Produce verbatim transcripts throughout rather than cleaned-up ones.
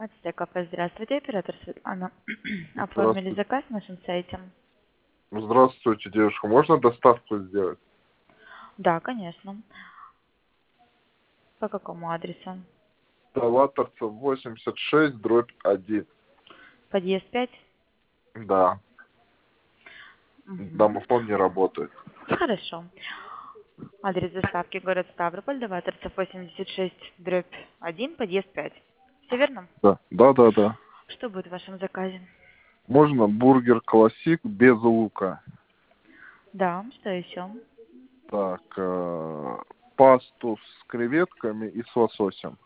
Ацтек кафе, здравствуйте, оператор Светлана. Оформили Здравствуйте. заказ на нашем сайте? Здравствуйте, девушка. Можно доставку сделать? Да, конечно. По какому адресу? Талаторцев восемьдесят шесть, дробь один. Подъезд пять? Да. Мгм. Домофон не работает. Хорошо. Адрес доставки город Ставрополь, Даваторцев восемьдесят шесть, дробь один, подъезд пять. Все верно? Да. Да, да, да. Что будет в вашем заказе? Можно бургер классик без лука. Да, что еще? Так, э, пасту с креветками и с лососем.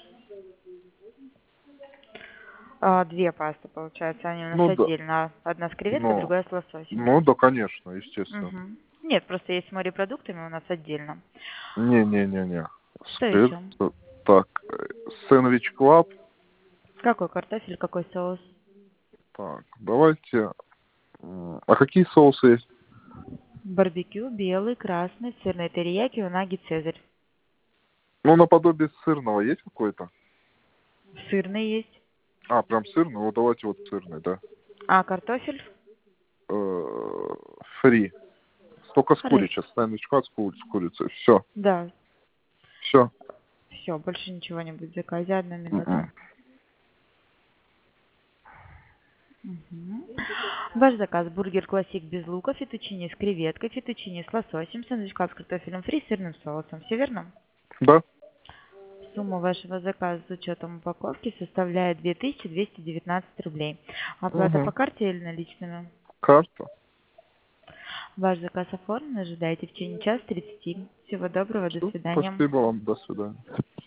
А, две пасты, получается, они у нас Ну да. отдельно. Одна с креветкой, Ну, другая с лососем. ну да, конечно, естественно. Мгм. Нет, просто есть с морепродуктами у нас отдельно. Не-не-не-не. С Что еще? креветкой. Так, э, сэндвич клаб. Какой картофель, какой соус? Так, давайте. м, А какие соусы есть? Барбекю, белый, красный, сырный терияки, унаги, цезарь. Ну, наподобие сырного есть какой-то? Сырный есть. А, прям сырный? Вот давайте вот сырный, да. А картофель? Э, Фри. Только с Хорошо. курицей. Сэндвичка с кури- с курицей. Все. Да, Все. все, больше ничего не будет в заказе. Одну минуту. Мгм. Ваш заказ: бургер классик без лука, фетучини с креветкой, фетучини с лососем, сэндвичка с картофелем фри, сырным соусом. Все верно? Да. Сумма вашего заказа с учетом упаковки составляет две тысячи двести девятнадцать рублей. Оплата по Угу. карте или наличными? Карта. Ваш заказ оформлен. Ожидайте в течение часа тридцати. Всего доброго, до Все. свидания. Спасибо вам. До свидания.